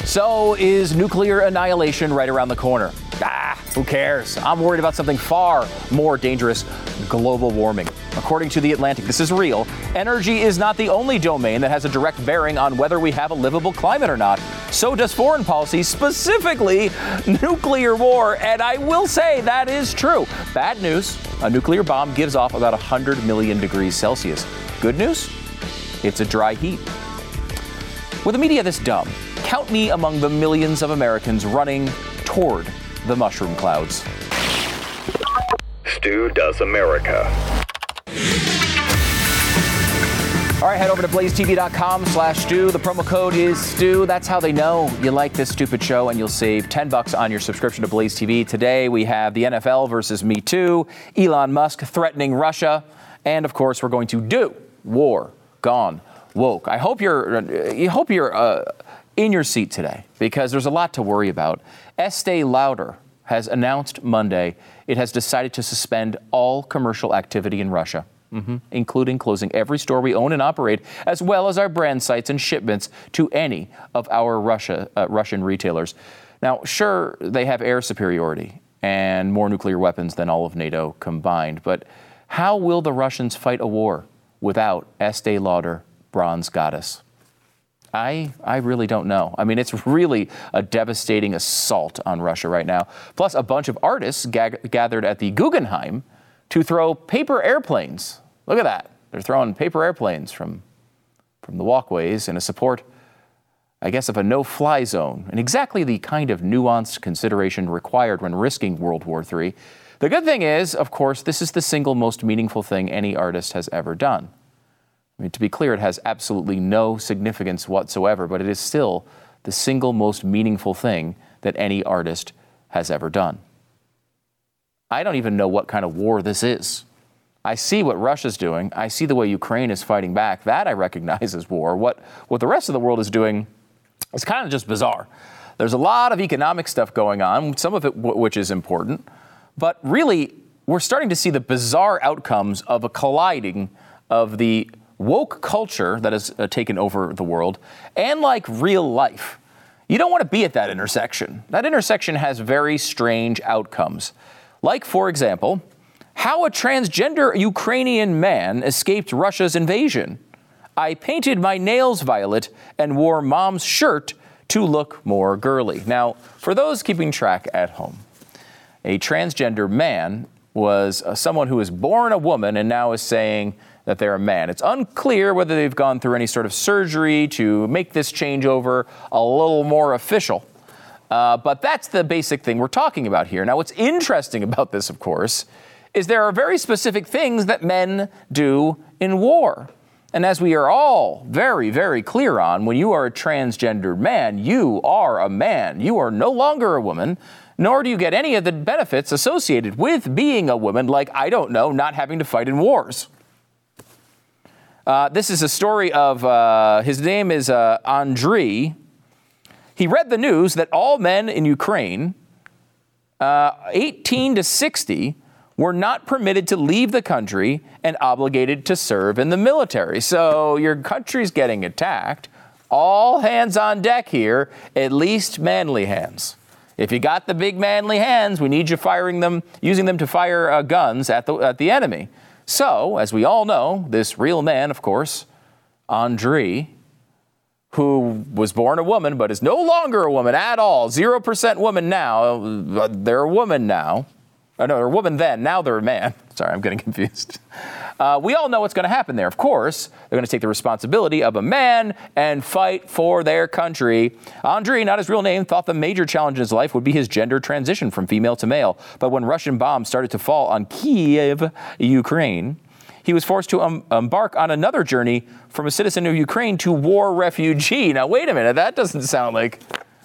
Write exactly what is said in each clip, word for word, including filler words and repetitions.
So is nuclear annihilation right around the corner? Ah, who cares? I'm worried about something far more dangerous, global warming. According to The Atlantic, this is real. Energy is not the only domain that has a direct bearing on whether we have a livable climate or not. So does foreign policy, specifically nuclear war. And I will say that is true. Bad news, a nuclear bomb gives off about one hundred million degrees Celsius. Good news, it's a dry heat. With a media this dumb, count me among the millions of Americans running toward the mushroom clouds. Stu Does America. All right, head over to blaze t v dot com slash Stu. The promo code is Stu. That's how they know you like this stupid show, and you'll save ten bucks on your subscription to Blaze T V. Today, we have the N F L versus Me Too, Elon Musk threatening Russia, and of course, we're going to do War Gone Woke. I hope you're, I hope you're uh, in your seat today, because there's a lot to worry about. Estee Lauder has announced Monday it has decided to suspend all commercial activity in Russia. Mm-hmm. Including closing every store we own and operate, as well as our brand sites and shipments to any of our Russia, uh, Russian retailers. Now, sure, they have air superiority and more nuclear weapons than all of NATO combined, but how will the Russians fight a war without Estee Lauder, Bronze Goddess? I I really don't know. I mean, it's really a devastating assault on Russia right now. Plus, a bunch of artists gag- gathered at the Guggenheim to throw paper airplanes. Look at that. They're throwing paper airplanes from, from the walkways in a support, I guess, of a no-fly zone, and exactly the kind of nuanced consideration required when risking World War Three. The good thing is, of course, this is the single most meaningful thing any artist has ever done. I mean, to be clear, it has absolutely no significance whatsoever, but it is still the single most meaningful thing that any artist has ever done. I don't even know what kind of war this is. I see what Russia's doing. I see the way Ukraine is fighting back. That I recognize as war. What, what the rest of the world is doing is kind of just bizarre. There's a lot of economic stuff going on, some of it w- which is important. But really, we're starting to see the bizarre outcomes of a colliding of the woke culture that has uh, taken over the world and like real life. You don't want to be at that intersection. That intersection has very strange outcomes. Like, for example, how a transgender Ukrainian man escaped Russia's invasion. I painted my nails violet and wore mom's shirt to look more girly. Now, for those keeping track at home, a transgender man was uh, someone who was born a woman and now is saying that they're a man. It's unclear whether they've gone through any sort of surgery to make this changeover a little more official. Uh, but that's the basic thing we're talking about here. Now, what's interesting about this, of course, is there are very specific things that men do in war. And as we are all very, very clear on, when you are a transgendered man, you are a man. You are no longer a woman, nor do you get any of the benefits associated with being a woman, like, I don't know, not having to fight in wars. Uh, this is a story of, uh, his name is uh, Andriy. He read the news that all men in Ukraine, uh, eighteen to sixty, were not permitted to leave the country and obligated to serve in the military. So your country's getting attacked. All hands on deck here, at least manly hands. If you got the big manly hands, we need you firing them, using them to fire uh, guns at the at the enemy. So, as we all know, this real man, of course, Andriy, who was born a woman but is no longer a woman at all, zero percent woman now, they're a woman now. Oh, no, they're a woman then, now they're a man. Sorry, I'm getting confused. Uh, we all know what's going to happen there. Of course, they're going to take the responsibility of a man and fight for their country. Andriy, not his real name, thought the major challenge in his life would be his gender transition from female to male. But when Russian bombs started to fall on Kyiv, Ukraine, he was forced to um, embark on another journey from a citizen of Ukraine to war refugee. Now, wait a minute. That doesn't sound like...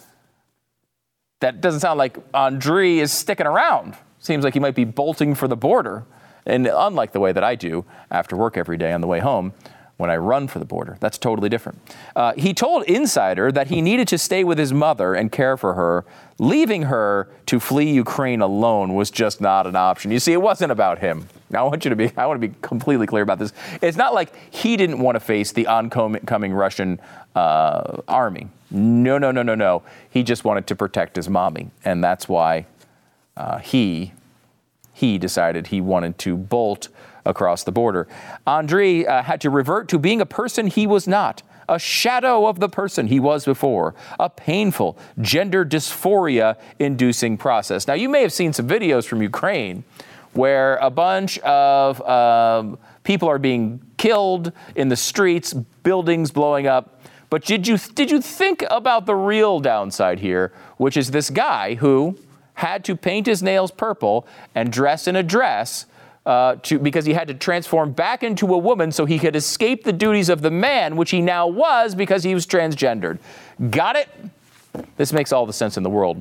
That doesn't sound like Andriy is sticking around. Seems like he might be bolting for the border. And unlike the way that I do after work every day on the way home, when I run for the border. That's totally different. Uh, he told Insider that he needed to stay with his mother and care for her. Leaving her to flee Ukraine alone was just not an option. You see, it wasn't about him. Now, I want you to be, I want to be completely clear about this. It's not like he didn't want to face the oncoming Russian uh, army. No, no, no, no, no. He just wanted to protect his mommy. And that's why uh, he, he decided he wanted to bolt across the border. Andriy uh, had to revert to being a person he was not, a shadow of the person he was before, a painful gender dysphoria-inducing process. Now, you may have seen some videos from Ukraine where a bunch of um, people are being killed in the streets, buildings blowing up. But did you did you think about the real downside here, which is this guy who had to paint his nails purple and dress in a dress Uh, to, because he had to transform back into a woman so he could escape the duties of the man, which he now was because he was transgendered. Got it? This makes all the sense in the world.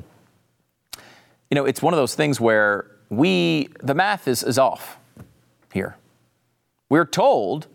You know, it's one of those things where we, the math is, is off here. We're told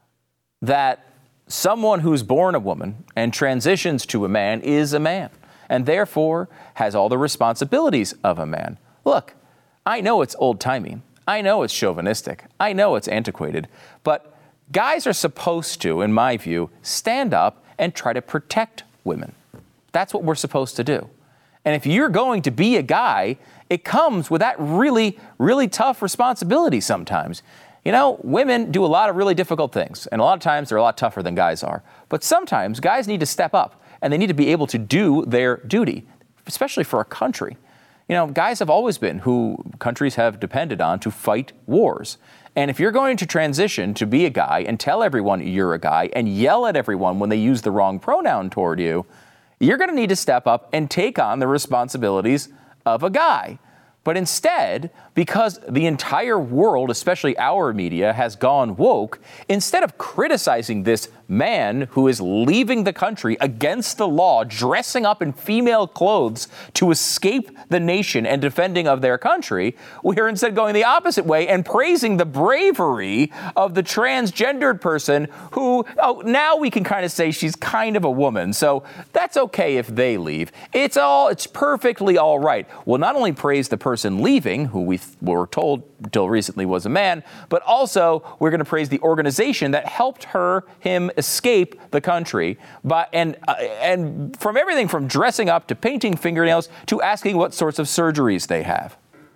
that someone who's born a woman and transitions to a man is a man, and therefore has all the responsibilities of a man. Look, I know it's old-timey. I know it's chauvinistic. I know it's antiquated. But guys are supposed to, in my view, stand up and try to protect women. That's what we're supposed to do. And if you're going to be a guy, it comes with that really, really tough responsibility sometimes. You know, women do a lot of really difficult things, and a lot of times they're a lot tougher than guys are. But sometimes guys need to step up, and they need to be able to do their duty, especially for a country. You know, guys have always been who countries have depended on to fight wars. And if you're going to transition to be a guy and tell everyone you're a guy and yell at everyone when they use the wrong pronoun toward you, you're going to need to step up and take on the responsibilities of a guy. But instead, because the entire world, especially our media, has gone woke, instead of criticizing this man who is leaving the country against the law, dressing up in female clothes to escape the nation and defending of their country, we are instead going the opposite way and praising the bravery of the transgendered person who, oh, now we can kind of say she's kind of a woman. So that's okay if they leave. It's all, it's perfectly all right. We'll not only praise the person leaving, who we th- were told until recently was a man, but also we're going to praise the organization that helped her, him escape the country. But and uh, and from everything from dressing up to painting fingernails to asking what sorts of surgeries they have.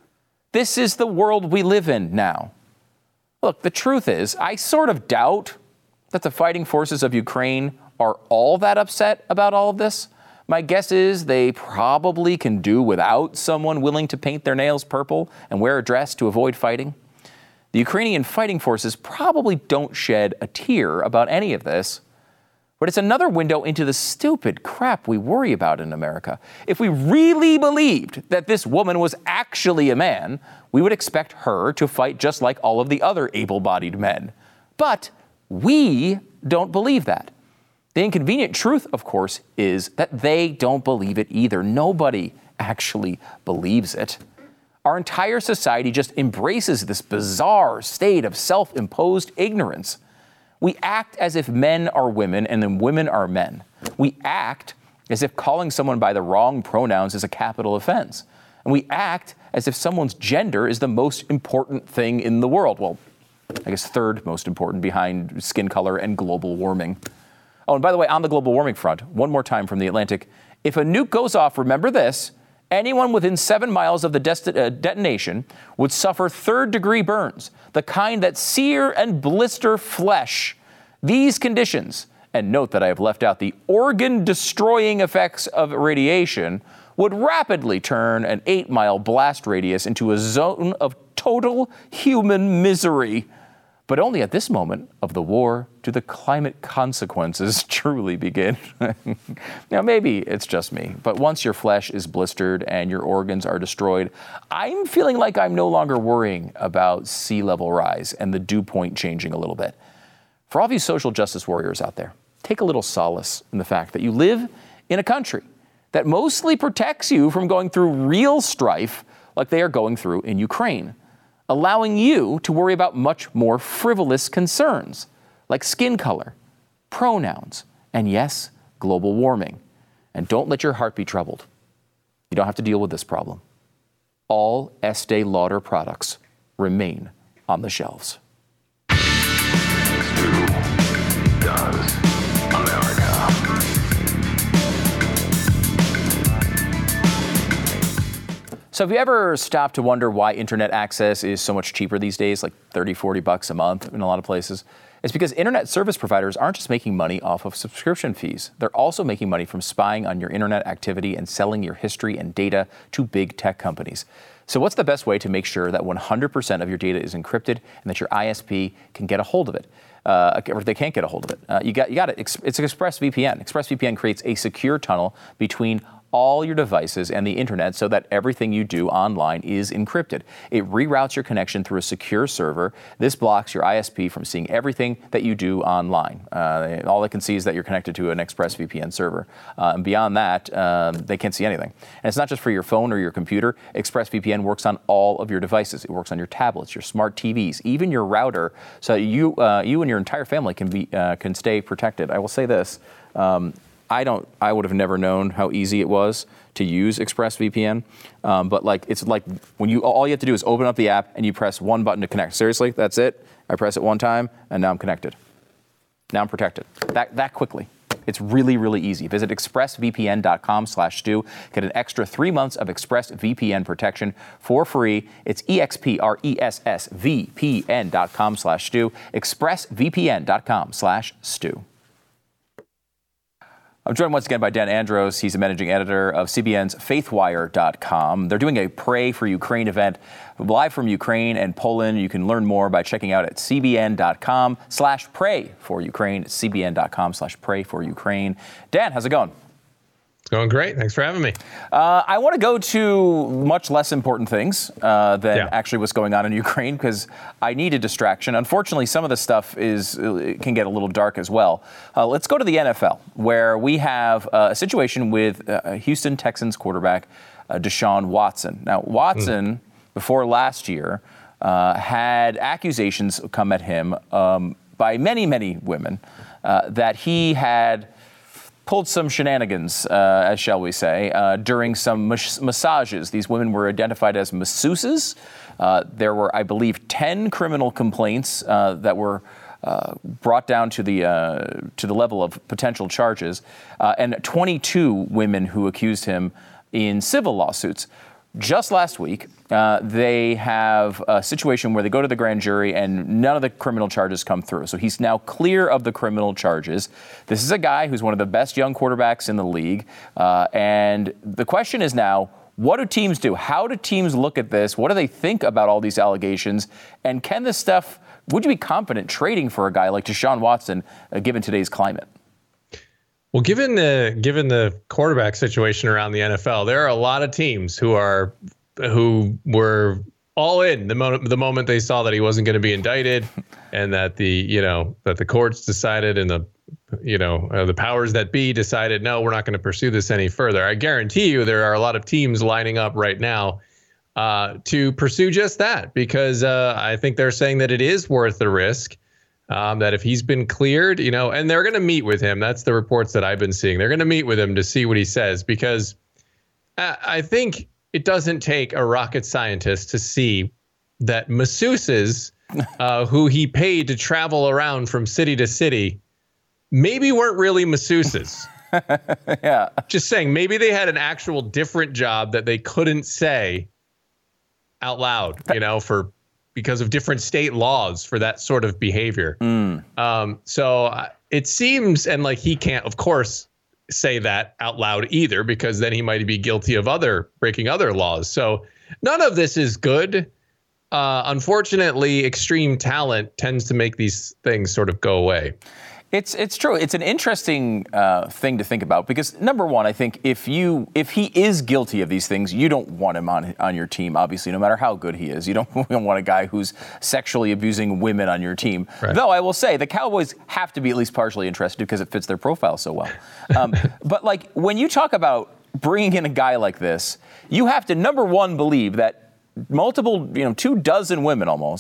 This is the world we live in now. Look, the truth is, I sort of doubt that the fighting forces of Ukraine are all that upset about all of this. My guess is they probably can do without someone willing to paint their nails purple and wear a dress to avoid fighting. The Ukrainian fighting forces probably don't shed a tear about any of this, but it's another window into the stupid crap we worry about in America. If we really believed that this woman was actually a man, we would expect her to fight just like all of the other able-bodied men. But we don't believe that. The inconvenient truth, of course, is that they don't believe it either. Nobody actually believes it. Our entire society just embraces this bizarre state of self-imposed ignorance. We act as if men are women and then women are men. We act as if calling someone by the wrong pronouns is a capital offense. And we act as if someone's gender is the most important thing in the world. Well, I guess third most important behind skin color and global warming. Oh, and by the way, on the global warming front, one more time from The Atlantic, if a nuke goes off, remember this, anyone within seven miles of the desti- uh, detonation would suffer third-degree burns, the kind that sear and blister flesh. These conditions, and note that I have left out the organ-destroying effects of radiation, would rapidly turn an eight-mile blast radius into a zone of total human misery. But only at this moment of the war do the climate consequences truly begin. Now, maybe it's just me, but once your flesh is blistered and your organs are destroyed, I'm feeling like I'm no longer worrying about sea level rise and the dew point changing a little bit. For all of you social justice warriors out there, take a little solace in the fact that you live in a country that mostly protects you from going through real strife like they are going through in Ukraine, allowing you to worry about much more frivolous concerns, like skin color, pronouns, and yes, global warming. And don't let your heart be troubled. You don't have to deal with this problem. All Estee Lauder products remain on the shelves. Stu does America. So have you ever stopped to wonder why internet access is so much cheaper these days, like thirty, forty bucks a month in a lot of places? It's because internet service providers aren't just making money off of subscription fees. They're also making money from spying on your internet activity and selling your history and data to big tech companies. So what's the best way to make sure that one hundred percent of your data is encrypted and that your I S P can get a hold of it? Uh, or they can't get a hold of it. Uh, you got, you got it. It's ExpressVPN. ExpressVPN creates a secure tunnel between all your devices and the internet so that everything you do online is encrypted. It reroutes your connection through a secure server. This blocks your I S P from seeing everything that you do online. Uh, all they can see is that you're connected to an ExpressVPN server. Uh, and beyond that, uh, they can't see anything. And it's not just for your phone or your computer. ExpressVPN works on all of your devices. It works on your tablets, your smart T Vs, even your router, so you uh, you and your entire family can be uh, can stay protected. I will say this. Um, I don't. I would have never known how easy it was to use ExpressVPN, um, but like it's like when you all you have to do is open up the app and you press one button to connect. Seriously, that's it. I press it one time and now I'm connected. Now I'm protected. That that quickly. It's really really easy. Visit expressvpn dot com slash stu. Get an extra three months of ExpressVPN protection for free. It's E X P R E S S V P N dot com slash stu. expressvpn dot com slash stu. I'm joined once again by Dan Andros. He's the managing editor of C B N's faithwire dot com. They're doing a Pray for Ukraine event live from Ukraine and Poland. You can learn more by checking out at cbn dot com slash pray for Ukraine. cbn dot com slash pray for Ukraine. Dan, how's it going? It's going great. Thanks for having me. Uh, I want to go to much less important things uh, than yeah. actually what's going on in Ukraine because I need a distraction. Unfortunately, some of the stuff is it can get a little dark as well. Uh, let's go to the N F L, where we have uh, a situation with uh, Houston Texans quarterback uh, Deshaun Watson. Now, Watson, mm. before last year, uh, had accusations come at him um, by many, many women uh, that he had pulled some shenanigans, uh, as shall we say, uh, during some mas- massages. These women were identified as masseuses. Uh, there were, I believe, ten criminal complaints uh, that were uh, brought down to the uh, to the level of potential charges, uh, and twenty-two women who accused him in civil lawsuits. Just last week, uh, they have a situation where they go to the grand jury and none of the criminal charges come through. So he's now clear of the criminal charges. This is a guy who's one of the best young quarterbacks in the league. Uh, and the question is now, what do teams do? How do teams look at this? What do they think about all these allegations? And can this stuff, would you be confident trading for a guy like Deshaun Watson, uh, given today's climate? Well, given the given the quarterback situation around the N F L, there are a lot of teams who are who were all in the moment the moment they saw that he wasn't going to be indicted, and that the you know that the courts decided and the you know uh, the powers that be decided, no, we're not going to pursue this any further. I guarantee you, there are a lot of teams lining up right now uh, to pursue just that, because uh, I think they're saying that it is worth the risk. Um, that if he's been cleared, you know, and they're going to meet with him. That's the reports that I've been seeing. They're going to meet with him to see what he says, because I, I think it doesn't take a rocket scientist to see that masseuses uh, who he paid to travel around from city to city maybe weren't really masseuses. Yeah. Just saying, maybe they had an actual different job that they couldn't say out loud, you know, for because of different state laws for that sort of behavior. Mm. Um, so uh, it seems, and like he can't, of course, say that out loud either, because then he might be guilty of other breaking other laws. So none of this is good. Uh, unfortunately, extreme talent tends to make these things sort of go away. It's it's true. It's an interesting uh, thing to think about, because number one, I think if you if he is guilty of these things, you don't want him on on your team. Obviously, no matter how good he is, you don't, you don't want a guy who's sexually abusing women on your team. Right. Though I will say the Cowboys have to be at least partially interested because it fits their profile so well. Um, but like when you talk about bringing in a guy like this, you have to number one believe that multiple, you know, two dozen women almost.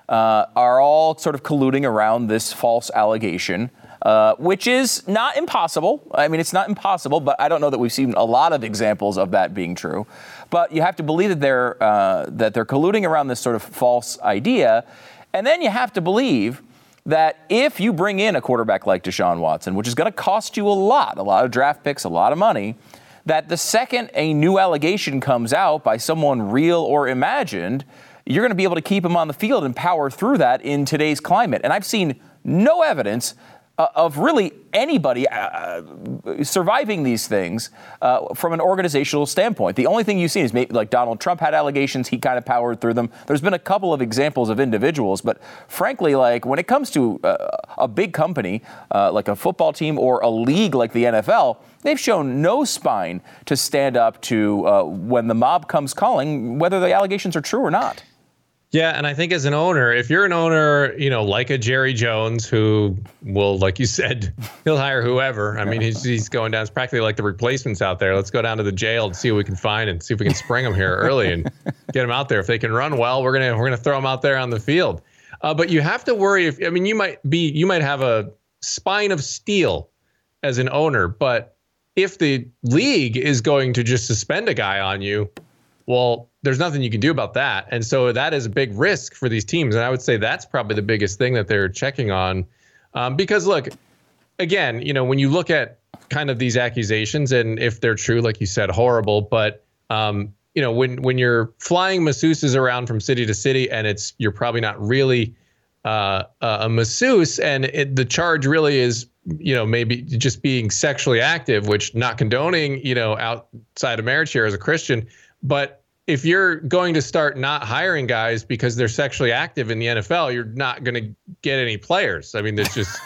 uh, are all sort of colluding around this false allegation, uh, which is not impossible. I mean, it's not impossible, but I don't know that we've seen a lot of examples of that being true. But you have to believe that they're uh, that they're colluding around this sort of false idea, and then you have to believe that if you bring in a quarterback like Deshaun Watson, which is going to cost you a lot, a lot of draft picks, a lot of money, that the second a new allegation comes out by someone real or imagined, you're going to be able to keep him on the field and power through that in today's climate. And I've seen no evidence uh, of really anybody uh, surviving these things uh, from an organizational standpoint. The only thing you've seen is maybe like Donald Trump had allegations. He kind of powered through them. There's been a couple of examples of individuals, but frankly, like when it comes to uh, a big company uh, like a football team or a league like the N F L, they've shown no spine to stand up to uh, when the mob comes calling, whether the allegations are true or not. Yeah, and I think as an owner, if you're an owner, you know, like a Jerry Jones, who will, like you said, he'll hire whoever. I mean, he's he's going down. It's practically like the replacements out there. Let's go down to the jail and see what we can find and see if we can spring them here early and get them out there. If they can run well, we're gonna we're gonna throw them out there on the field. Uh, but you have to worry if I mean you might be you might have a spine of steel as an owner, but if the league is going to just suspend a guy on you, well, there's nothing you can do about that. And so that is a big risk for these teams. And I would say that's probably the biggest thing that they're checking on. Um, because, look, again, you know, when you look at kind of these accusations and if they're true, like you said, horrible. But, um, you know, when when you're flying masseuses around from city to city and it's you're probably not really uh, a masseuse and it, the charge really is, you know, maybe just being sexually active, which not condoning, you know, outside of marriage here as a Christian. But if you're going to start not hiring guys because they're sexually active in the N F L, you're not going to get any players. I mean, that's just,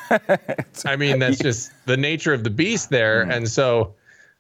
I mean, that's just the nature of the beast there. Mm. And so,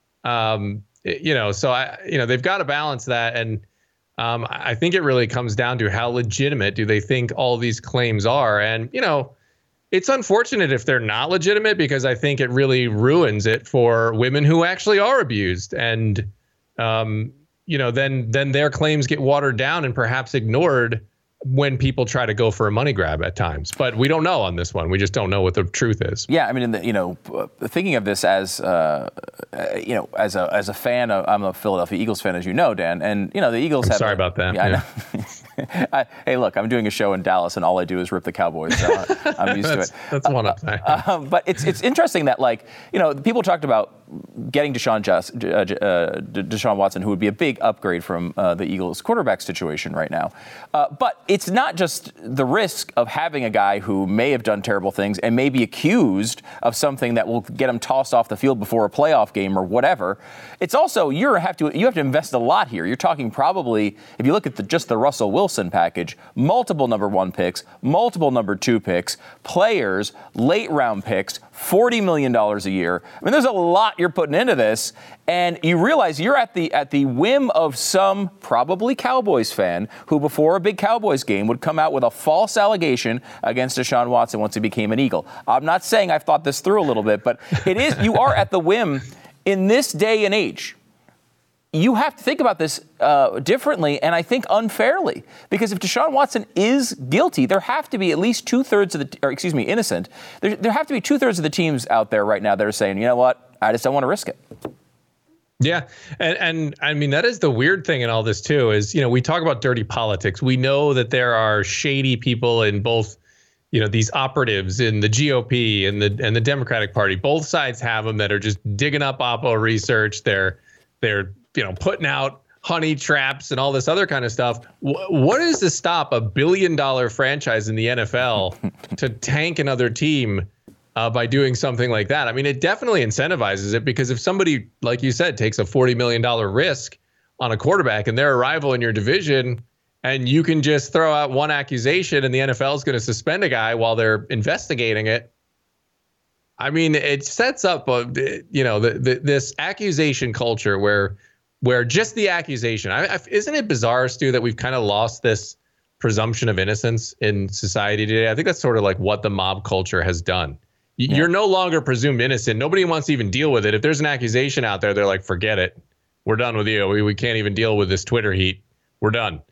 um, you know, so I, you know, they've got to balance that. And um, I think it really comes down to how legitimate do they think all these claims are. And, you know, it's unfortunate if they're not legitimate because I think it really ruins it for women who actually are abused. And, um, you know, then then their claims get watered down and perhaps ignored when people try to go for a money grab at times. But we don't know on this one. We just don't know what the truth is. Yeah, I mean, in the, you know, thinking of this as, uh, you know, as a as a fan, of, I'm a Philadelphia Eagles fan, as you know, Dan. And, you know, the Eagles I'm have... sorry a, about that. Yeah, yeah. I know. I, hey, look, I'm doing a show in Dallas, and all I do is rip the Cowboys. So I'm used to it. That's one up. Uh, uh, but it's it's interesting that, like, you know, people talked about getting Deshaun, Just, uh, uh, Deshaun Watson, who would be a big upgrade from uh, the Eagles' quarterback situation right now. Uh, but it's not just the risk of having a guy who may have done terrible things and may be accused of something that will get him tossed off the field before a playoff game or whatever. It's also you have to you have to invest a lot here. You're talking probably, if you look at the, just the Russell Wilson package, multiple number one picks, multiple number two picks, players, late round picks, forty million dollars a year. I mean, there's a lot you're putting into this, and you realize you're at the at the whim of some probably Cowboys fan who before a big Cowboys game would come out with a false allegation against Deshaun Watson once he became an Eagle. I'm not saying I've thought this through a little bit, but it is you are at the whim in this day and age. You have to think about this uh, differently, and I think unfairly, because if Deshaun Watson is guilty, there have to be at least two thirds of the, or excuse me, innocent. There, there have to be two thirds of the teams out there right now that are saying, you know what, I just don't want to risk it. Yeah, and and I mean that is the weird thing in all this too. Is you know we talk about dirty politics. We know that there are shady people in both, you know, these operatives in the G O P and the and the Democratic Party. Both sides have them that are just digging up Oppo research. They're they're you know, putting out honey traps and all this other kind of stuff. W- what is to stop a billion dollar franchise in the N F L to tank another team uh, by doing something like that? I mean, it definitely incentivizes it because if somebody, like you said, takes a forty million dollars risk on a quarterback and they're a rival in your division and you can just throw out one accusation and the N F L is going to suspend a guy while they're investigating it. I mean, it sets up, a, you know, the, the, this accusation culture where where just the accusation, I, I, isn't it bizarre, Stu, that we've kind of lost this presumption of innocence in society today? I think that's sort of like what the mob culture has done. Y- yeah. You're no longer presumed innocent. Nobody wants to even deal with it. If there's an accusation out there, they're like, forget it. We're done with you. We, we can't even deal with this Twitter heat. We're done.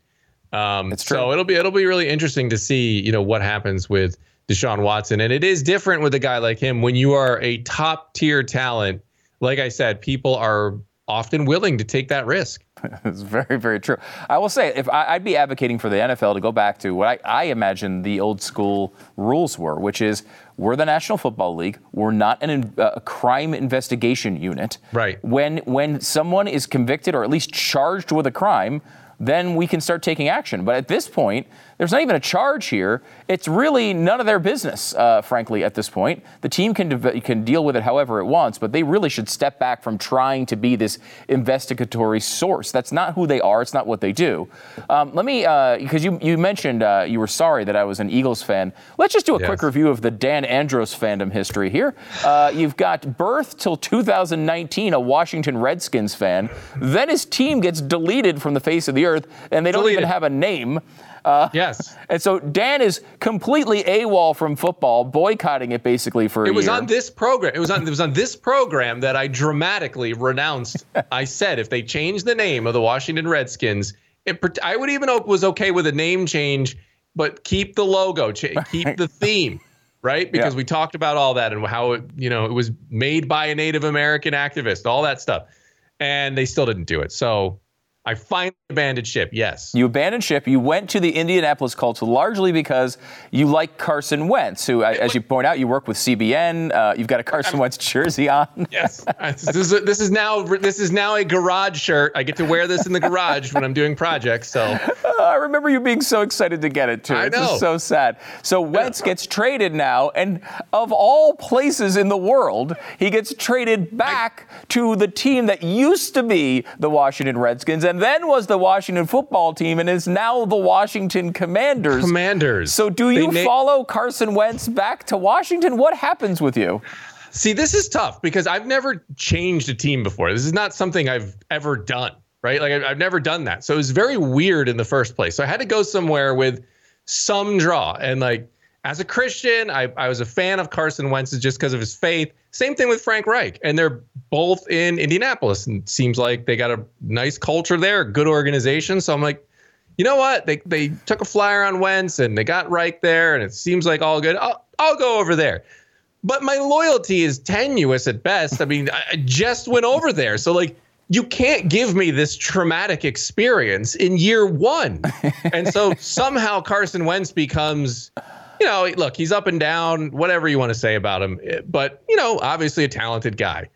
Um, It's true. So it'll be it'll be really interesting to see, you know, what happens with Deshaun Watson. And it is different with a guy like him. When you are a top tier talent, like I said, people are often willing to take that risk. It's very, very true. I will say, if I, I'd be advocating for the N F L to go back to what I, I imagine the old school rules were, which is we're the National Football League. We're not an, a crime investigation unit. Right. When when someone is convicted or at least charged with a crime, then we can start taking action. But at this point, there's not even a charge here. It's really none of their business, uh, frankly, at this point. The team can de- can deal with it however it wants, but they really should step back from trying to be this investigatory source. That's not who they are. It's not what they do. Um, let me, because uh, you, you mentioned uh, you were sorry that I was an Eagles fan. Let's just do a Yes. quick review of the Dan Andros fandom history here. Uh, you've got birth till two thousand nineteen, a Washington Redskins fan. Then his team gets deleted from the face of the earth, and they don't Deleted. even have a name. Uh, Yes. And so Dan is completely AWOL from football, boycotting it basically for a It was year. on this program. It was on. It was on this program that I dramatically renounced. I said if they change the name of the Washington Redskins, it, I would even was okay with a name change, but keep the logo, ch- keep the theme, right? Because Yeah. we talked about all that and how it, you know, it was made by a Native American activist, all that stuff, and they still didn't do it. So I finally abandoned ship. Yes. You abandoned ship. You went to the Indianapolis Colts largely because you like Carson Wentz, who, as you point out, you work with C B N. Uh, you've got a Carson Wentz jersey on. Yes. This is this is now this is now a garage shirt. I get to wear this in the garage when I'm doing projects. So Uh, I remember you being so excited to get it, too. I It's know. just so sad. So Wentz gets traded now, and of all places in the world, he gets traded back to the team that used to be the Washington Redskins and then was the Washington football team and is now the Washington Commanders. Commanders. So do you They na- follow Carson Wentz back to Washington? What happens with you? See, this is tough because I've never changed a team before. This is not something I've ever done, right? Like I've, I've never done that. So it was very weird in the first place. So I had to go somewhere with some draw. And like, as a Christian, I, I was a fan of Carson Wentz just because of his faith. Same thing with Frank Reich. And they're both in Indianapolis. And it seems like they got a nice culture there, good organization. So I'm like, you know what? They they took a flyer on Wentz and they got Reich there. And it seems like all good. I'll, I'll go over there. But my loyalty is tenuous at best. I mean, I just went over there. So like, you can't give me this traumatic experience in year one. And so somehow Carson Wentz becomes, you know, look, he's up and down, whatever you want to say about him, but, you know, obviously a talented guy.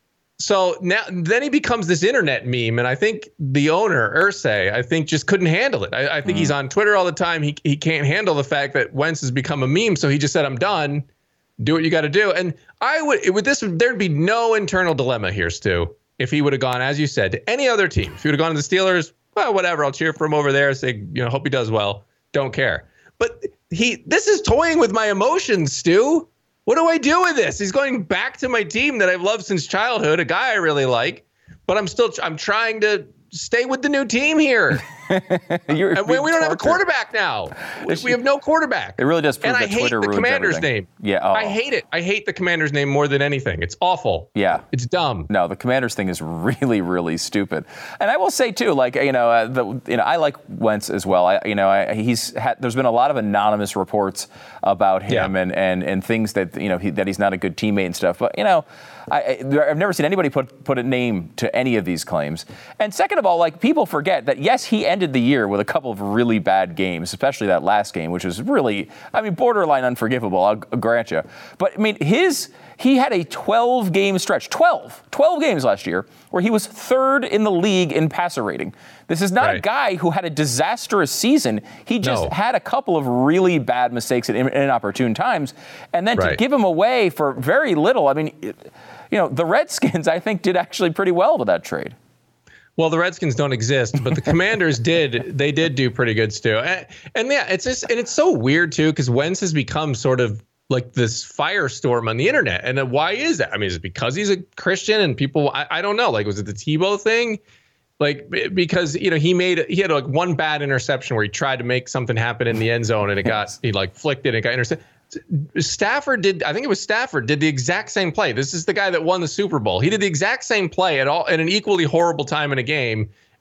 So now then he becomes this internet meme. And I think the owner, Irsay, I think just couldn't handle it. I, I think mm. he's on Twitter all the time. He, he can't handle the fact that Wentz has become a meme. So he just said, I'm done. Do what you got to do. And I would, it would this, there'd be no internal dilemma here, Stu, if he would have gone, as you said, to any other team. If he would have gone to the Steelers, well, whatever, I'll cheer for him over there, say, you know, hope he does well. Don't care. But he, this is toying with my emotions, Stu. What do I do with this? He's going back to my team that I've loved since childhood, a guy I really like, but I'm still, I'm trying to stay with the new team here. You're and we, we don't have a quarterback now. We, we have no quarterback. It really does prove and that I hate Twitter the ruins Commander's everything. name. Yeah, oh. I hate it. I hate the Commander's name more than anything. It's awful. Yeah. It's dumb. No, the Commanders thing is really, really stupid. And I will say too, like you know, uh, the, you know, I like Wentz as well. I, you know, I, he's had, there's been a lot of anonymous reports about him Yeah. and, and and things that you know he, that he's not a good teammate and stuff. But you know, I, I, I've never seen anybody put put a name to any of these claims. And second of all, like people forget that yes, he ended the year with a couple of really bad games, especially that last game, which was really, I mean, borderline unforgivable. I'll, I'll grant you. But I mean, his he had a twelve game stretch, twelve, twelve games last year, where he was third in the league in passer rating. This is not Right. a guy who had a disastrous season. He just No. had a couple of really bad mistakes at inopportune times. And then to Right. give him away for very little, I mean, it, you know, the Redskins, I think, did actually pretty well with that trade. Well, the Redskins don't exist, but the Commanders did. They did do pretty good, Stu. And, and yeah, it's just, and it's so weird too, because Wentz has become sort of like this firestorm on the internet. And then why is that? I mean, is it because he's a Christian and people? I, I don't know. Like, was it the Tebow thing? Like, because you know he made he had like one bad interception where he tried to make something happen in the end zone and it got he like flicked it and it got intercepted. Stafford did, I think it was Stafford did the exact same play. This is the guy that won the Super Bowl. He did the exact same play at all at an equally horrible time in a game,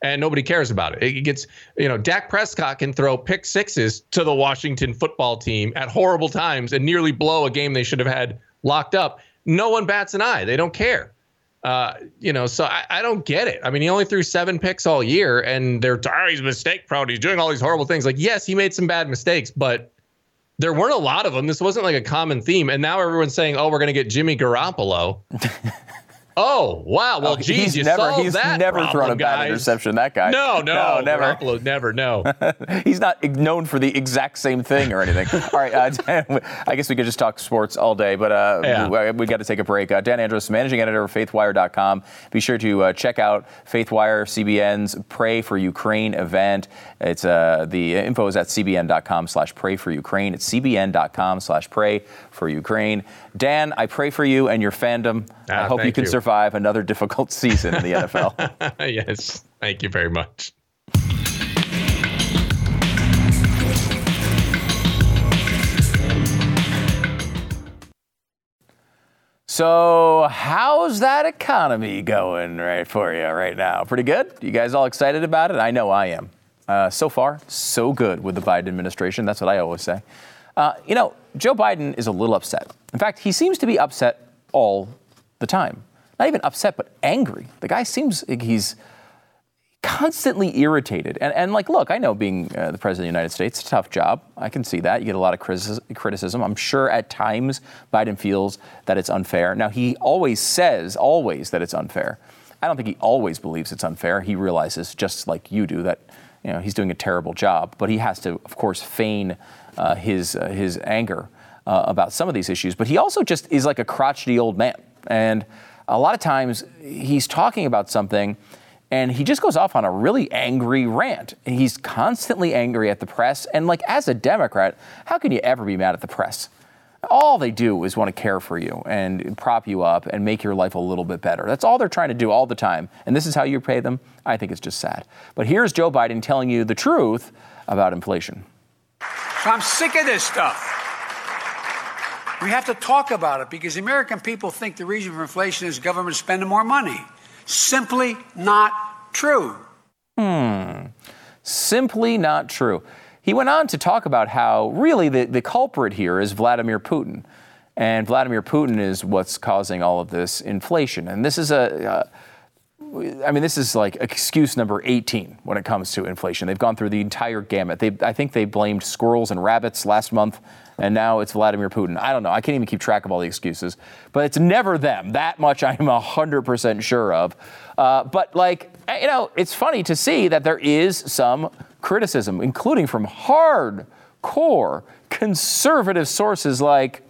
and nobody cares about it. It gets, you know, Dak Prescott can throw pick sixes to the Washington football team at horrible times and nearly blow a game they should have had locked up. No one bats an eye. They don't care. Uh, you know, so I, I don't get it. I mean, he only threw seven picks all year, and they're, oh, he's mistake prone. He's doing all these horrible things. Like, yes, he made some bad mistakes, but there weren't a lot of them. This wasn't like a common theme. And now everyone's saying, oh, we're going to get Jimmy Garoppolo. Oh, wow. Well, oh, geez, he's you never, solved he's that never problem, thrown a bad guys. interception, that guy. No, no, no never. Garoppolo, never, no. He's not known for the exact same thing or anything. All right, uh, Dan, I guess we could just talk sports all day, but uh, yeah. we, we got to take a break. Uh, Dan Andros, managing editor of faith wire dot com. Be sure to uh, check out FaithWire, C B N's Pray for Ukraine event. It's uh, the info is at cbn.com slash pray for Ukraine. It's cbn.com slash pray for Ukraine. Dan, I pray for you and your fandom. Ah, I hope you can you. survive another difficult season in the N F L. Yes, thank you very much. So how's that economy going right for you right now? Pretty good? You guys all excited about it? I know I am. Uh, so far, so good with the Biden administration. That's what I always say. Uh, you know, Joe Biden is a little upset. In fact, he seems to be upset all the time. Not even upset, but angry. The guy seems like he's constantly irritated. And, and like, look, I know being uh, the president of the United States, it's a tough job. I can see that. You get a lot of criticism. I'm sure at times Biden feels that it's unfair. Now, he always says, always, that it's unfair. I don't think he always believes it's unfair. He realizes, just like you do, that you know he's doing a terrible job. But he has to, of course, feign uh, his uh, his anger uh, about some of these issues. But he also just is like a crotchety old man. And a lot of times he's talking about something and he just goes off on a really angry rant. He's constantly angry at the press. And like, as a Democrat, how can you ever be mad at the press? All they do is want to care for you and prop you up and make your life a little bit better. That's all they're trying to do all the time. And this is how you pay them? I think it's just sad. But here's Joe Biden telling you the truth about inflation. I'm sick of this stuff. We have to talk about it because the American people think the reason for inflation is government spending more money. Simply not true. Hmm. Simply not true. He went on to talk about how really the, the culprit here is Vladimir Putin. And Vladimir Putin is what's causing all of this inflation. And this is a, uh, I mean, this is like excuse number eighteen when it comes to inflation. They've gone through the entire gamut. They, I think they blamed squirrels and rabbits last month. And now it's Vladimir Putin. I don't know. I can't even keep track of all the excuses. But it's never them. That much I'm one hundred percent sure of. Uh, but, like, you know, it's funny to see that there is some criticism, including from hardcore conservative sources like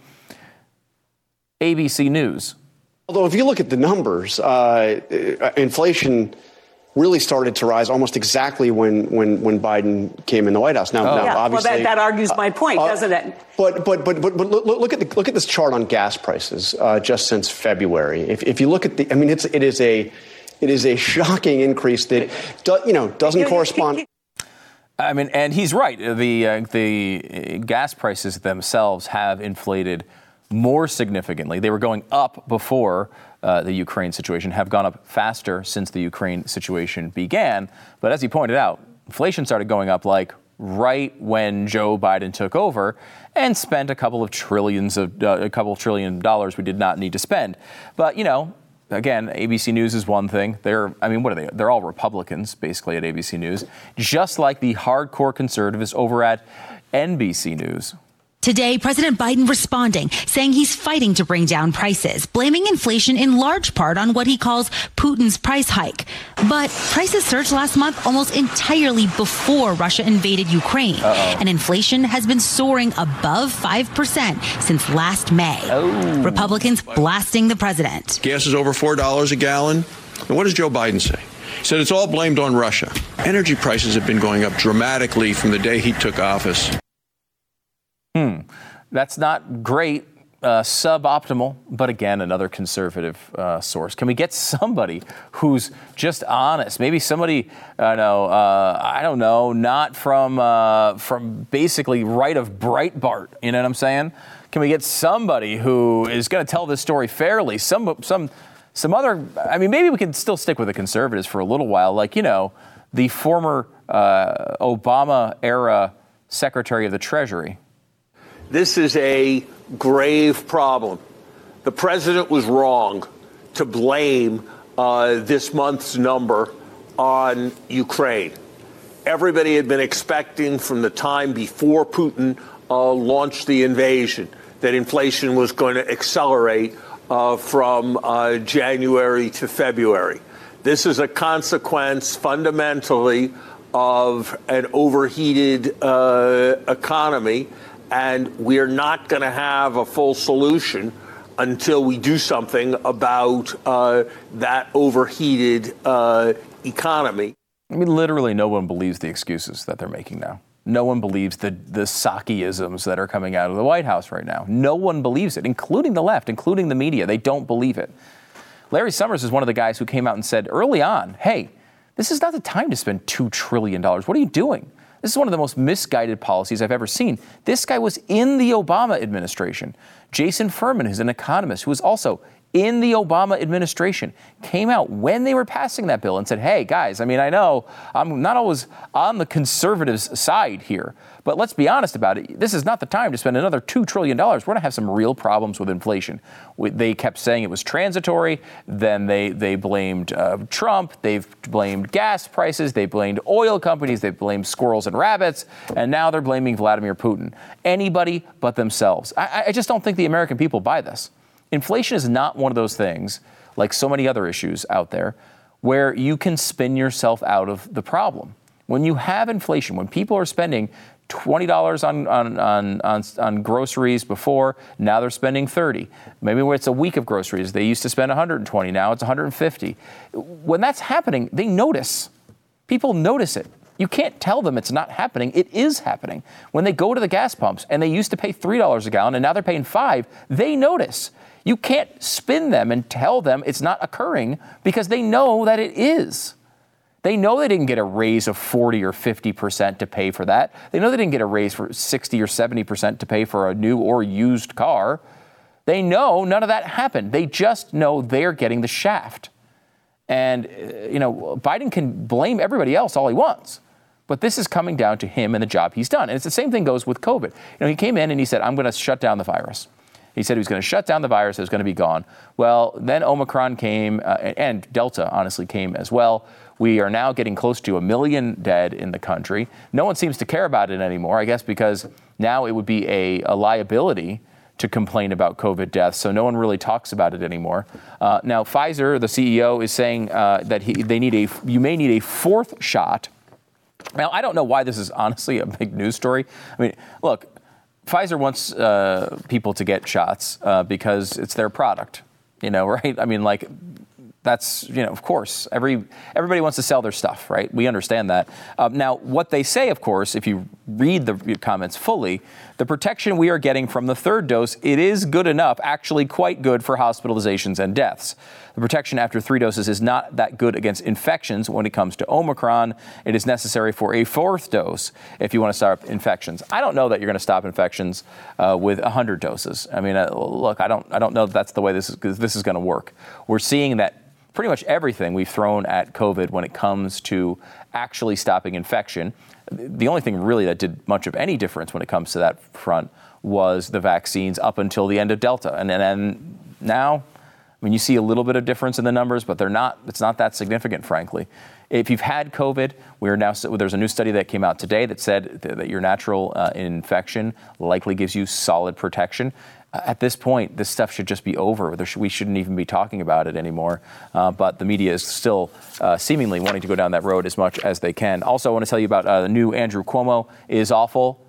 A B C News. Although if you look at the numbers, uh, inflation really started to rise almost exactly when when, when Biden came in the White House. Now, oh. now yeah, obviously, well, that, that argues my point, uh, doesn't it? But but but but, but look, look at the, look at this chart on gas prices uh, just since February. If if you look at the, I mean, it's it is a it is a shocking increase that do, you know doesn't correspond. I mean, and he's right. The uh, the gas prices themselves have inflated more significantly. They were going up before uh, the Ukraine situation, have gone up faster since the Ukraine situation began. But as he pointed out, inflation started going up like right when Joe Biden took over and spent a couple of trillions of uh, a couple of trillion dollars we did not need to spend. But, you know, again, A B C News is one thing. They're, I mean, what are they? They're all Republicans, basically, at A B C News, just like the hardcore conservatives over at N B C News. Today, President Biden responding, saying he's fighting to bring down prices, blaming inflation in large part on what he calls Putin's price hike. But prices surged last month almost entirely before Russia invaded Ukraine. Uh-oh. And inflation has been soaring above five percent since last May. Oh. Republicans blasting the president. Gas is over four dollars a gallon. And what does Joe Biden say? He said it's all blamed on Russia. Energy prices have been going up dramatically from the day he took office. Hmm. That's not great, uh, suboptimal, but again, another conservative uh, source. Can we get somebody who's just honest? Maybe somebody, I know, uh, I don't know, not from uh, from basically right of Breitbart. You know what I'm saying? Can we get somebody who is going to tell this story fairly? Some some some other. I mean, maybe we can still stick with the conservatives for a little while, like you know. the former uh, Obama-era Secretary of the Treasury. This is a grave problem. The president was wrong to blame uh, this month's number on Ukraine. Everybody had been expecting from the time before Putin uh, launched the invasion that inflation was going to accelerate uh, from uh, January to February. This is a consequence fundamentally of an overheated uh, economy, and we're not going to have a full solution until we do something about uh, that overheated uh, economy. I mean, literally no one believes the excuses that they're making now. No one believes the, the Psaki-isms that are coming out of the White House right now. No one believes it, including the left, including the media. They don't believe it. Larry Summers is one of the guys who came out and said early on, hey, this is not the time to spend two trillion dollars. What are you doing? This is one of the most misguided policies I've ever seen. This guy was in the Obama administration. Jason Furman, who's an economist, who was also in the Obama administration, came out when they were passing that bill and said, hey, guys, I mean, I know I'm not always on the conservatives' side here, but let's be honest about it. This is not the time to spend another two trillion dollars. We're going to have some real problems with inflation. We, they kept saying it was transitory. Then they, they blamed uh, Trump. They've blamed gas prices. They blamed oil companies. They blamed squirrels and rabbits. And now they're blaming Vladimir Putin. Anybody but themselves. I, I just don't think the American people buy this. Inflation is not one of those things, like so many other issues out there, where you can spin yourself out of the problem. When you have inflation, when people are spending twenty dollars on, on, on, on, on groceries before, now they're spending thirty dollars. Maybe when it's a week of groceries, they used to spend one hundred twenty dollars, now it's one hundred fifty dollars. When that's happening, they notice. People notice it. You can't tell them it's not happening. It is happening. When they go to the gas pumps and they used to pay three dollars a gallon and now they're paying five dollars, they notice. You can't spin them and tell them it's not occurring because they know that it is. They know they didn't get a raise of forty or fifty percent to pay for that. They know they didn't get a raise for sixty or seventy percent to pay for a new or used car. They know none of that happened. They just know they're getting the shaft. And, you know, Biden can blame everybody else all he wants. But this is coming down to him and the job he's done. And it's the same thing goes with COVID. You know, he came in and he said, I'm going to shut down the virus. He said he was going to shut down the virus. It was going to be gone. Well, then Omicron came uh, and Delta, honestly, came as well. We are now getting close to a million dead in the country. No one seems to care about it anymore, I guess, because now it would be a, a liability to complain about COVID deaths. So no one really talks about it anymore. Uh, now, Pfizer, the C E O, is saying uh, that he, they need a you may need a fourth shot. Now, I don't know why this is honestly a big news story. I mean, look. Pfizer wants uh, people to get shots uh, because it's their product, you know, right? I mean, like, that's, you know, of course, every everybody wants to sell their stuff, right? We understand that. Um, now, what they say, of course, if you read the comments fully, the protection we are getting from the third dose, it is good enough, actually quite good for hospitalizations and deaths. The protection after three doses is not that good against infections when it comes to Omicron. It is necessary for a fourth dose if you want to stop infections. I don't know that you're going to stop infections uh, with one hundred doses. I mean, uh, look, I don't I don't know that that's the way this is, this is going to work. We're seeing that pretty much everything we've thrown at COVID when it comes to actually stopping infection. The only thing really that did much of any difference when it comes to that front was the vaccines up until the end of Delta. And then now, I mean, you see a little bit of difference in the numbers, but they're not, it's not that significant, frankly. If you've had COVID, we're now, there's a new study that came out today that said that your natural uh, infection likely gives you solid protection. At this point, this stuff should just be over. There should, we shouldn't even be talking about it anymore. Uh, but the media is still uh, seemingly wanting to go down that road as much as they can. Also, I want to tell you about uh, the new Andrew Cuomo is awful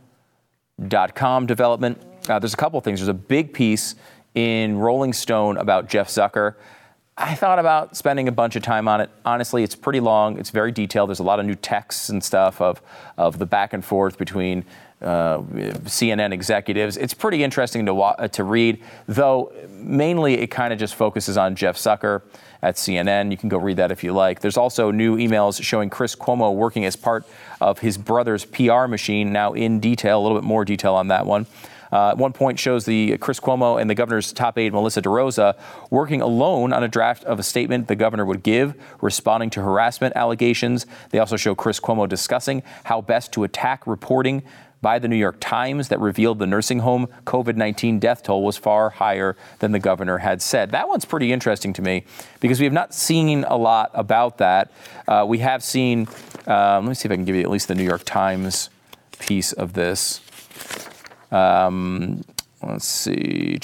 dot com development. Uh, there's a couple of things. There's a big piece in Rolling Stone about Jeff Zucker. I thought about spending a bunch of time on it. Honestly, it's pretty long. It's very detailed. There's a lot of new texts and stuff of, of the back and forth between uh, C N N executives. It's pretty interesting to wa- to read, though mainly it kind of just focuses on Jeff Zucker at C N N. You can go read that if you like. There's also new emails showing Chris Cuomo working as part of his brother's P R machine, now in detail, a little bit more detail on that one. Uh, at one point shows the Chris Cuomo and the governor's top aide, Melissa DeRosa, working alone on a draft of a statement the governor would give, responding to harassment allegations. They also show Chris Cuomo discussing how best to attack reporting by the New York Times that revealed the nursing home COVID nineteen death toll was far higher than the governor had said. That one's pretty interesting to me because we have not seen a lot about that. Uh, we have seen, um, let me see if I can give you at least the New York Times piece of this. Um, let's see.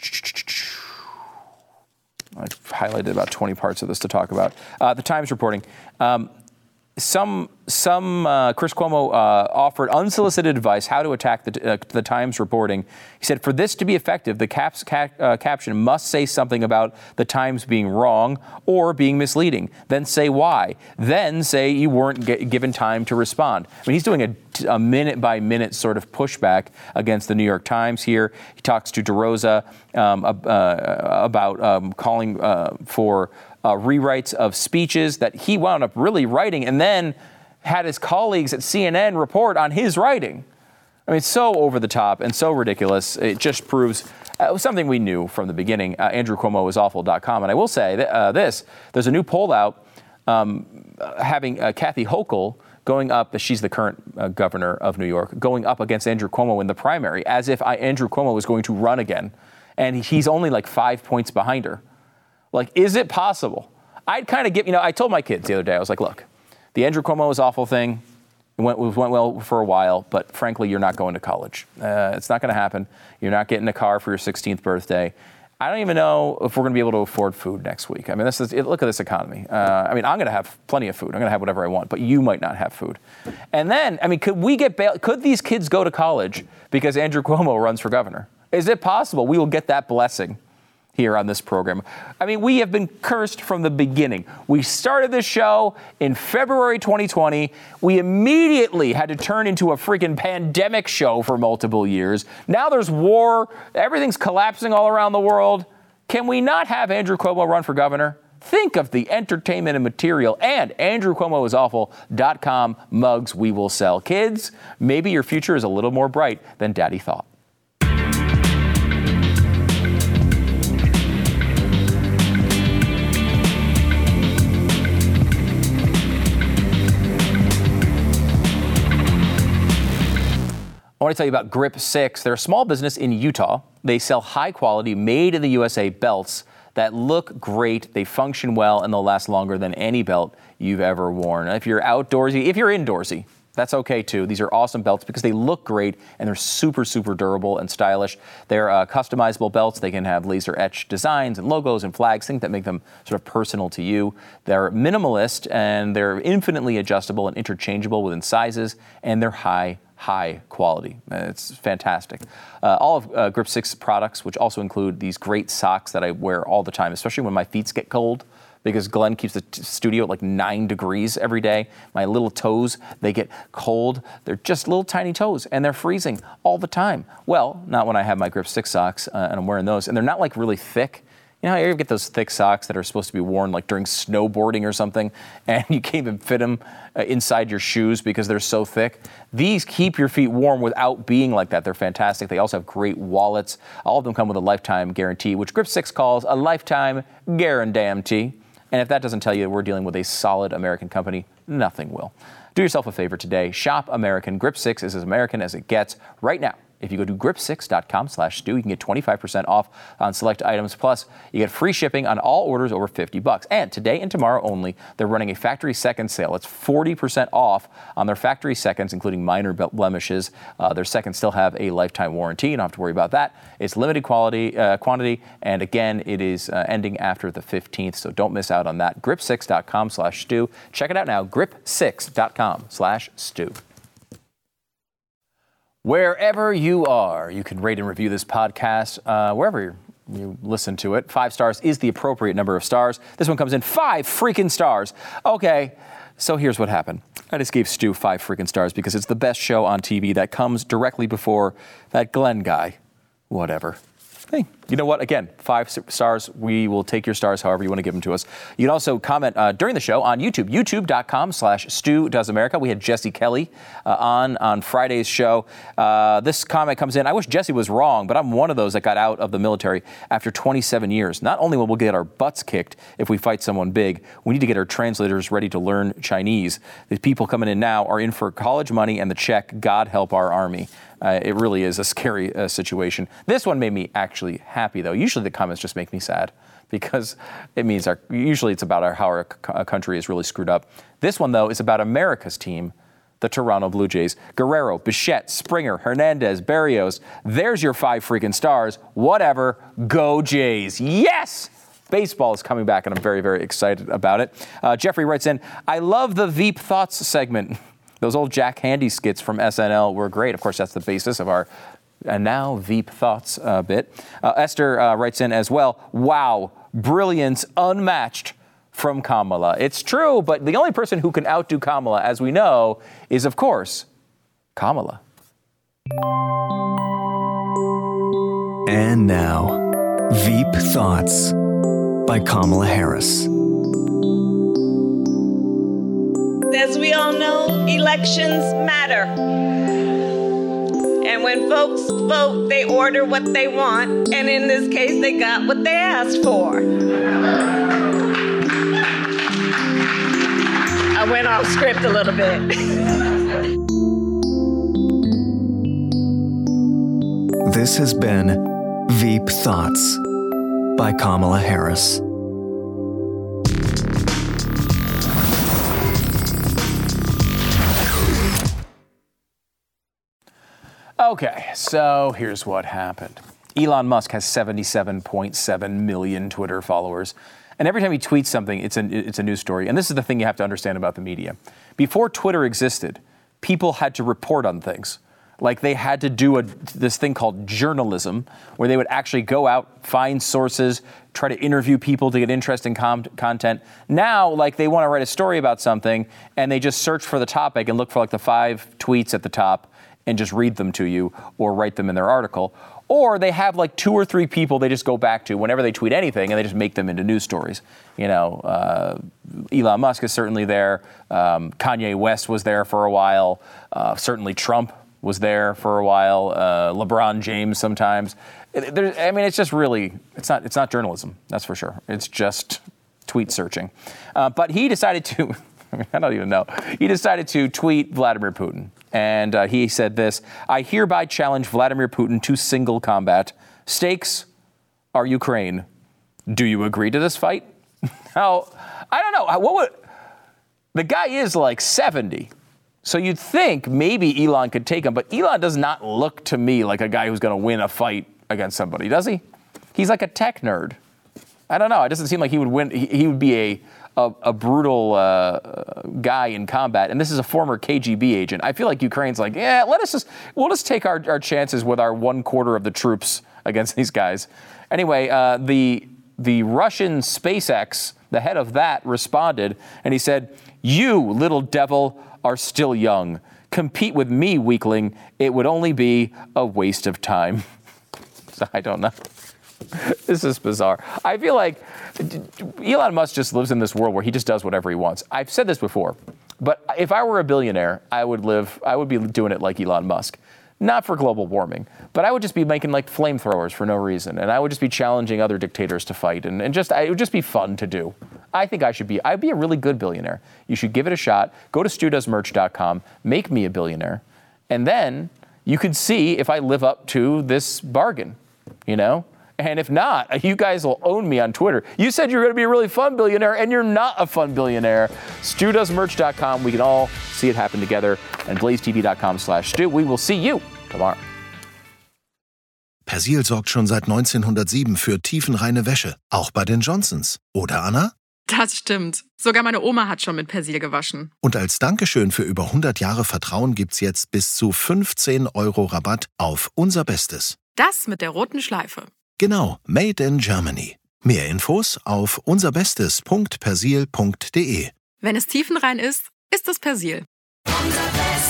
I highlighted about twenty parts of this to talk about. Uh, the Times reporting. Um, Some, some uh, Chris Cuomo uh, offered unsolicited advice how to attack the, uh, the Times reporting. He said, for this to be effective, the caps, ca- uh, caption must say something about the Times being wrong or being misleading. Then say why. Then say you weren't g- given time to respond. I mean, he's doing a, a minute-by-minute sort of pushback against the New York Times here. He talks to DeRosa um, uh, about um, calling uh, for Uh, rewrites of speeches that he wound up really writing and then had his colleagues at C N N report on his writing. I mean, it's so over the top and so ridiculous. It just proves uh, something we knew from the beginning. Uh, Andrew Cuomo is awful dot com. And I will say that, uh, this, there's a new poll out um, having uh, Kathy Hochul going up, she's the current uh, governor of New York, going up against Andrew Cuomo in the primary as if I, Andrew Cuomo was going to run again. And he's only like five points behind her. Like, is it possible? I'd kind of get, you know, I told my kids the other day, I was like, look, the Andrew Cuomo is awful thing. It went, it went well for a while, but frankly, you're not going to college. Uh, it's not going to happen. You're not getting a car for your sixteenth birthday. I don't even know if we're going to be able to afford food next week. I mean, this is, look at this economy. Uh, I mean, I'm going to have plenty of food. I'm going to have whatever I want, but you might not have food. And then, I mean, could we get bail? Could these kids go to college because Andrew Cuomo runs for governor? Is it possible we will get that blessing here on this program? I mean, we have been cursed from the beginning. We started this show in February twenty twenty. We immediately had to turn into a freaking pandemic show for multiple years. Now there's war. Everything's collapsing all around the world. Can we not have Andrew Cuomo run for governor? Think of the entertainment and material and Andrew Cuomo is awful dot com mugs we will sell. Kids, maybe your future is a little more bright than Daddy thought. I want to tell you about Grip six. They're a small business in Utah. They sell high-quality, made-in-the-U S A belts that look great. They function well, and they'll last longer than any belt you've ever worn. If you're outdoorsy, if you're indoorsy, that's okay, too. These are awesome belts because they look great, and they're super, super durable and stylish. They're uh, customizable belts. They can have laser-etched designs and logos and flags, things that make them sort of personal to you. They're minimalist, and they're infinitely adjustable and interchangeable within sizes, and they're high high quality. It's fantastic. Uh, all of uh, Grip six products, which also include these great socks that I wear all the time, especially when my feet get cold, because Glenn keeps the t- studio at like nine degrees every day. My little toes, they get cold. They're just little tiny toes, and they're freezing all the time. Well, not when I have my Grip six socks, uh, and I'm wearing those. And they're not like really thick. You know how you ever get those thick socks that are supposed to be worn like during snowboarding or something, and you can't even fit them uh, inside your shoes because they're so thick? These keep your feet warm without being like that. They're fantastic. They also have great wallets. All of them come with a lifetime guarantee, which Grip six calls a lifetime guarantee. And if that doesn't tell you we're dealing with a solid American company, nothing will. Do yourself a favor today. Shop American. Grip six is as American as it gets right now. If you go to grip six dot com slash stew, you can get twenty-five percent off on select items. Plus, you get free shipping on all orders over fifty bucks. And today and tomorrow only, they're running a factory second sale. It's forty percent off on their factory seconds, including minor blemishes. Uh, their seconds still have a lifetime warranty. You don't have to worry about that. It's limited quality uh, quantity. And again, it is uh, ending after the fifteenth. So don't miss out on that. grip six dot com slash stew. Check it out now. grip six dot com slash stew. Wherever you are, you can rate and review this podcast, uh, wherever you, you listen to it. Five stars is the appropriate number of stars. This one comes in five freaking stars. Okay, so here's what happened. I just gave Stu five freaking stars because it's the best show on T V that comes directly before that Glenn guy. Whatever. Hey, You know what? Again, five stars. We will take your stars however you want to give them to us. You can also comment uh, during the show on YouTube, youtube.com slash Stu Does America. We had Jesse Kelly uh, on on Friday's show. Uh, this comment comes in. I wish Jesse was wrong, but I'm one of those that got out of the military after twenty-seven years. Not only will we get our butts kicked if we fight someone big, we need to get our translators ready to learn Chinese. The people coming in now are in for college money and the check. God help our army. Uh, it really is a scary uh, situation. This one made me actually happy, though. Usually the comments just make me sad because it means our, usually it's about our, how our c- country is really screwed up. This one, though, is about America's team, the Toronto Blue Jays. Guerrero, Bichette, Springer, Hernandez, Berrios. There's your five freaking stars. Whatever. Go Jays. Yes! Baseball is coming back, and I'm very, very excited about it. Uh, Jeffrey writes in, I love the Veep Thoughts segment. Those old Jack Handy skits from S N L were great. Of course, that's the basis of our and now Veep Thoughts uh, bit. Uh, Esther uh, writes in as well, wow, brilliance unmatched from Kamala. It's true, but the only person who can outdo Kamala, as we know, is, of course, Kamala. And now, Veep Thoughts by Kamala Harris. As we all know, elections matter. And when folks vote, they order what they want. And in this case, they got what they asked for. I went off script a little bit. This has been Veep Thoughts by Kamala Harris. Okay, so here's what happened. Elon Musk has seventy-seven point seven million Twitter followers. And every time he tweets something, it's a, it's a news story. And this is the thing you have to understand about the media. Before Twitter existed, people had to report on things. Like they had to do a, this thing called journalism, where they would actually go out, find sources, try to interview people to get interesting com- content. Now, like they want to write a story about something, and they just search for the topic and look for like the five tweets at the top and just read them to you or write them in their article. Or they have like two or three people they just go back to whenever they tweet anything, and they just make them into news stories. You know, uh, Elon Musk is certainly there. Um, Kanye West was there for a while. Uh, certainly Trump was there for a while. Uh, LeBron James sometimes. There, I mean, it's just really, it's not, it's not journalism, that's for sure. It's just tweet searching. Uh, but he decided to, I mean, I don't even know. He decided to tweet Vladimir Putin. And uh, he said this, I hereby challenge Vladimir Putin to single combat. Stakes are Ukraine. Do you agree to this fight? Now, I don't know. What would, the guy is like seventy. So you'd think maybe Elon could take him. But Elon does not look to me like a guy who's going to win a fight against somebody, does he? He's like a tech nerd. I don't know. It doesn't seem like he would win. He, he would be a A, a brutal uh, guy in combat, and this is a former K G B agent. I feel like Ukraine's like, yeah, let us just, we'll just take our, our chances with our one quarter of the troops against these guys. Anyway, uh, the the Russian SpaceX, the head of that, responded, and he said, you, little devil, are still young. Compete with me, weakling. It would only be a waste of time. So I don't know. This is bizarre. I feel like Elon Musk just lives in this world where he just does whatever he wants. I've said this before, but if I were a billionaire, I would live, I would be doing it like Elon Musk. Not for global warming, but I would just be making like flamethrowers for no reason. And I would just be challenging other dictators to fight. And, and just, it would just be fun to do. I think I should be, I'd be a really good billionaire. You should give it a shot. Go to stu does merch dot com, make me a billionaire. And then you could see if I live up to this bargain, you know? And if not, you guys will own me on Twitter. You said you're going to be a really fun billionaire, and you're not a fun billionaire. stu does merch dot com. We can all see it happen together. And blaze t v dot com slash stu. We will see you tomorrow. Persil sorgt schon seit neunzehnhundertsieben für tiefenreine Wäsche. Auch bei den Johnsons. Oder, Anna? Das stimmt. Sogar meine Oma hat schon mit Persil gewaschen. Und als Dankeschön für über hundert Jahre Vertrauen gibt's jetzt bis zu fünfzehn Euro Rabatt auf unser Bestes. Das mit der roten Schleife. Genau, Made in Germany. Mehr Infos auf unserbestes punkt persil punkt de. Wenn es tiefenrein ist, ist es Persil. Unser Bestes.